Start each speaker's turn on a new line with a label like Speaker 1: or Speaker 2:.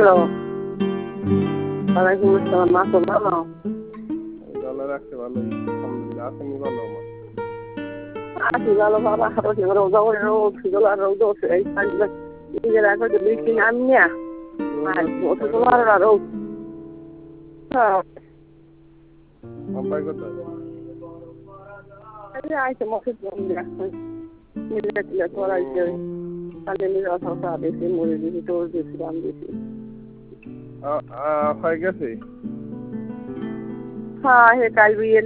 Speaker 1: hello ওয়ালাইকুম আসসালাম মা তো ভালো
Speaker 2: আল্লাহ রাখছে ভালোই আলহামদুলিল্লাহ আপনি ভালো
Speaker 1: আছি ভালো বাবা রোদ রোদ ছিল আর রোদ এই নিজের এখন বৃষ্টি নামিয়া আর ওষুধ তোমার আর রোদ হ্যাঁ
Speaker 2: আব্বাই কোথায়
Speaker 1: আইসে মসজিদ মিলে টিলে করাইছে কালে মিলে অথবা বেশি মরে দিয়েছি তোর দিয়েছি দাম দিয়েছি
Speaker 2: হয়ে গেছে
Speaker 1: হ্যাঁ হে কাল বিয়ে